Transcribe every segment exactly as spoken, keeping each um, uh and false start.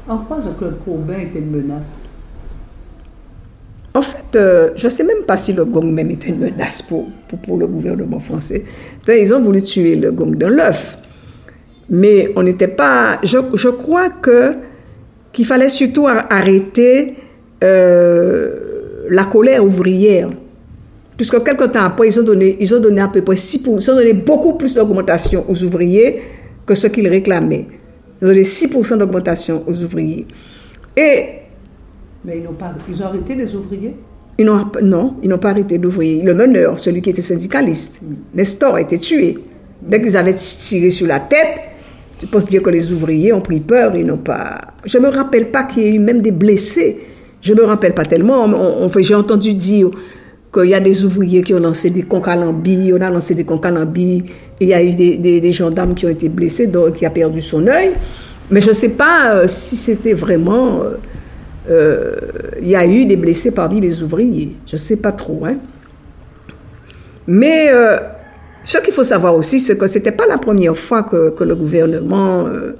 En quoi ce Claude Corbin était une menace? En fait, euh, je ne sais même pas si le gong même était une menace pour, pour, pour le gouvernement français. Ils ont voulu tuer le gong dans l'œuf. Mais on n'était pas... Je, je crois que, qu'il fallait surtout arrêter euh, la colère ouvrière. Puisque quelque temps après, ils ont donné, ils ont donné à peu près six pour cent, ils ont donné beaucoup plus d'augmentation aux ouvriers que ce qu'ils réclamaient. Ils ont donné six pour cent d'augmentation aux ouvriers. Et... Mais ils n'ont pas... Ils ont arrêté les ouvriers? Ils n'ont, non, ils n'ont pas arrêté d'ouvrier. Le meneur, celui qui était syndicaliste, mm. Nestor, a été tué. Dès qu'ils avaient tiré sur la tête, je pense bien que les ouvriers ont pris peur, ils n'ont pas... Je ne me rappelle pas qu'il y ait eu même des blessés. Je ne me rappelle pas tellement. On, on, j'ai entendu dire qu'il y a des ouvriers qui ont lancé des concalambis, on a lancé des concalambis, et il y a eu des, des, des gendarmes qui ont été blessés, donc qui a perdu son œil. Mais je ne sais pas euh, si c'était vraiment... Euh, euh, il y a eu des blessés parmi les ouvriers. Je ne sais pas trop. Hein. Mais... Euh, Ce qu'il faut savoir aussi, c'est que ce n'était pas la première fois que, que le gouvernement euh,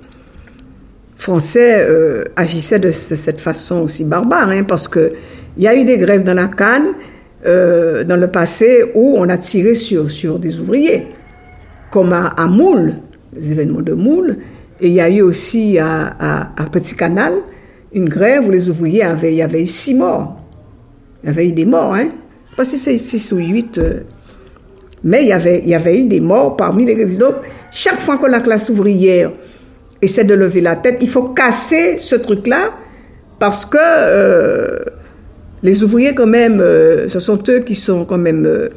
français euh, agissait de cette façon aussi barbare, hein, parce qu'il y a eu des grèves dans la canne euh, dans le passé où on a tiré sur, sur des ouvriers, comme à, à Moule, les événements de Moule, et il y a eu aussi à, à, à Petit Canal une grève où les ouvriers avaient, il y avait eu six morts. Il y avait eu des morts, hein, pas si c'est six ou huit... Euh, Mais il y, avait, il y avait eu des morts parmi les grévistes. Donc, chaque fois que la classe ouvrière essaie de lever la tête, il faut casser ce truc-là parce que euh, les ouvriers, quand même, euh, ce sont eux qui sont quand même... Euh,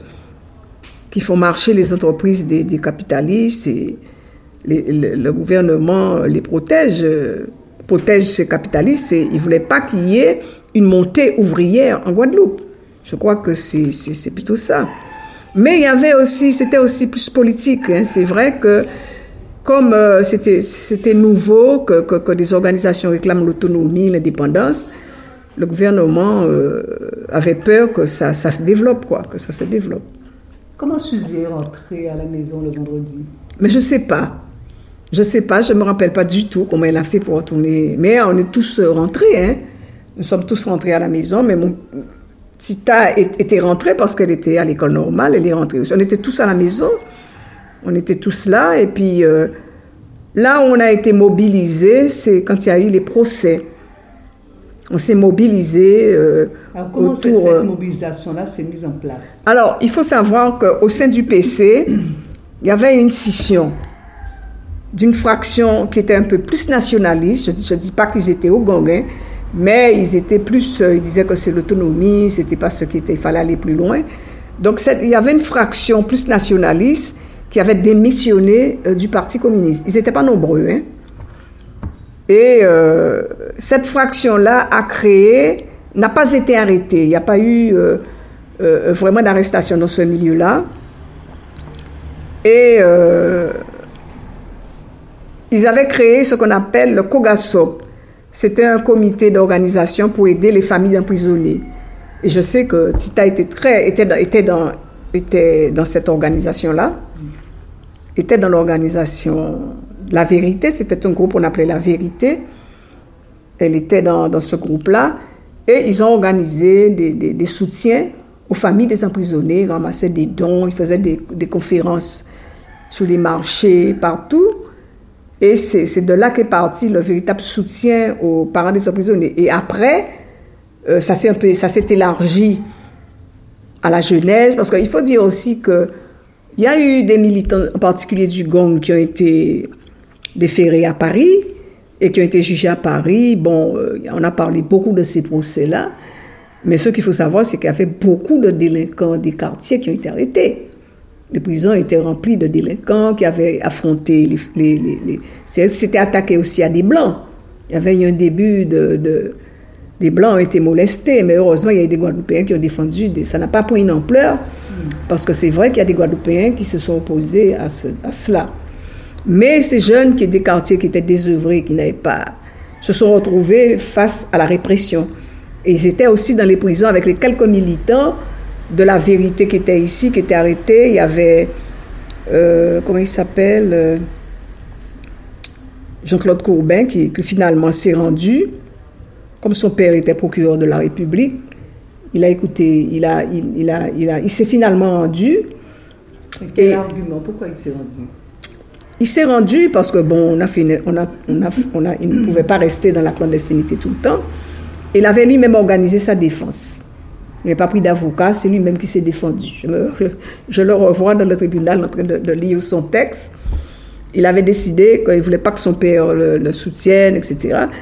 qui font marcher les entreprises des, des capitalistes et les, le, le gouvernement les protège, euh, protège ces capitalistes et ils ne voulaient pas qu'il y ait une montée ouvrière en Guadeloupe. Je crois que c'est, c'est, c'est plutôt ça. Mais il y avait aussi, c'était aussi plus politique. Hein. C'est vrai que comme euh, c'était, c'était nouveau, que, que, que des organisations réclament l'autonomie, l'indépendance, le gouvernement euh, avait peur que ça, ça se développe, quoi, que ça se développe. Comment Suzy est rentrée à la maison le vendredi? Mais je ne sais pas. Je ne sais pas, je ne me rappelle pas du tout comment elle a fait pour retourner. Mais on est tous rentrés, hein. Nous sommes tous rentrés à la maison, mais mon... Tita était rentrée parce qu'elle était à l'école normale, elle est rentrée aussi. On était tous à la maison, on était tous là, et puis euh, là où on a été mobilisés, c'est quand il y a eu les procès. On s'est mobilisés euh, Alors, comment autour... cette, cette mobilisation-là s'est mise en place? Alors, il faut savoir qu'au sein du P C, il y avait une scission d'une fraction qui était un peu plus nationaliste. Je ne dis pas qu'ils étaient au gang, hein, mais ils étaient plus, euh, ils disaient que c'est l'autonomie, c'était pas ce qui était, il fallait aller plus loin. Donc il y avait une fraction plus nationaliste qui avait démissionné euh, du Parti communiste. Ils n'étaient pas nombreux, hein. Et euh, cette fraction-là a créé, n'a pas été arrêtée. Il n'y a pas eu euh, euh, vraiment d'arrestation dans ce milieu-là. Et euh, ils avaient créé ce qu'on appelle le COGASOP. C'était un comité d'organisation pour aider les familles d'emprisonnés. Et je sais que Tita était, très, était, dans, était, dans, était dans cette organisation-là, était dans l'organisation La Vérité, c'était un groupe qu'on appelait La Vérité. Elle était dans, dans ce groupe-là. Et ils ont organisé des, des, des soutiens aux familles des emprisonnés, ils ramassaient des dons, ils faisaient des, des conférences sur les marchés, partout. Et c'est, c'est de là qu'est parti le véritable soutien aux parents des emprisonnés. Et après, euh, ça s'est un peu, ça s'est élargi à la jeunesse, parce qu'il faut dire aussi que il y a eu des militants, en particulier du gang, qui ont été déférés à Paris et qui ont été jugés à Paris. Bon, euh, on a parlé beaucoup de ces procès-là, mais ce qu'il faut savoir, c'est qu'il y avait beaucoup de délinquants des quartiers qui ont été arrêtés. Les prisons étaient remplies de délinquants qui avaient affronté les... les, les, les... C'était attaqué aussi à des Blancs. Il y avait eu un début de... de des Blancs ont été molestés, mais heureusement, il y a eu des Guadeloupéens qui ont défendu. Des... Ça n'a pas pris une ampleur, parce que c'est vrai qu'il y a des Guadeloupéens qui se sont opposés à, ce, à cela. Mais ces jeunes qui, des quartiers qui étaient désœuvrés, qui n'avaient pas... se sont retrouvés face à la répression. Et ils étaient aussi dans les prisons avec les quelques militants de La Vérité qui étaient ici, qui étaient arrêtés. Il y avait... Euh, comment il s'appelle euh, Jean-Claude Courbin, qui, qui finalement s'est rendu, comme son père était procureur de la République, il a écouté, il, a, il, il, a, il, a, il s'est finalement rendu. Quel et, argument? Pourquoi il s'est rendu? Il s'est rendu parce que, bon, on a fait une, on a, on a, on a, il ne pouvait pas rester dans la clandestinité tout le temps. Il avait lui-même organisé sa défense. Il n'a pas pris d'avocat, c'est lui-même qui s'est défendu. Je, me, je le revois dans le tribunal en train de, de lire son texte. Il avait décidé qu'il ne voulait pas que son père le, le soutienne, et cetera.